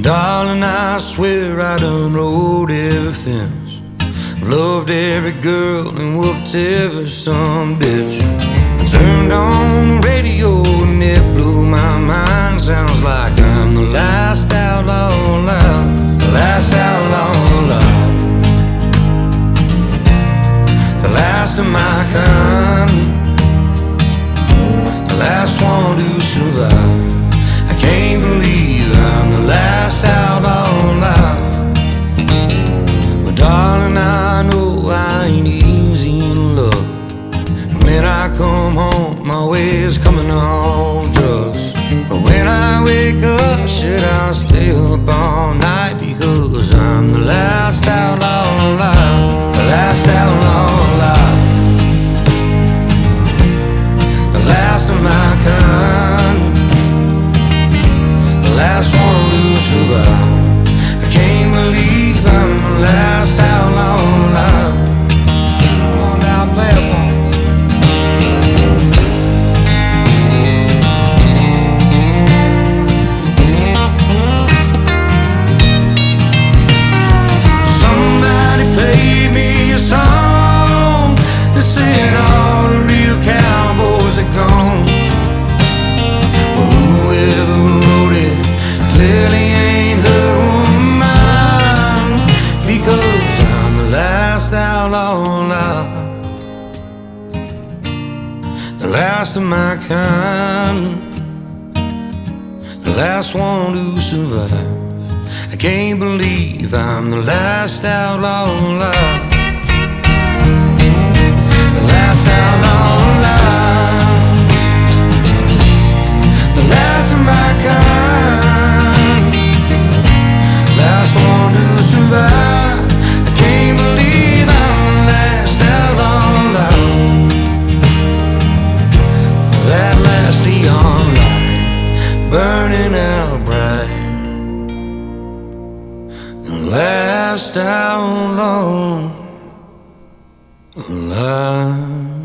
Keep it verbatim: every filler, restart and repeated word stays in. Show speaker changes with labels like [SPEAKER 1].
[SPEAKER 1] Darling, I swear I done rode every fence, loved every girl and whooped every son bitch. I turned on the radio and it blew my mind. Sounds like I'm the last outlaw alive, the last outlaw alive, the last of my kind, the last one to survive. I can't believe I'm the last outlaw alive. Well, darling, I know I ain't easy in love, and when I come home, my way is coming on drugs. But when I wake up, should I stay up all night? Because I'm the last outlaw alive, the last outlaw alive, the last of my kind, the last one to survive. I can't believe I'm the last outlaw alive. Come on now, play it for me. Somebody played me a song that said all the real cowboys are gone. Well, whoever wrote it clearly ain't heard one of mine, because I'm the last outlaw alive, the last of my kind, the last one to survive. I can't believe I'm the last outlaw alive, the last outlaw alive, the last of my kind, last one to survive. I can't believe I'm the last outlaw alive, that last neon light burning out bright, the last outlaw alive.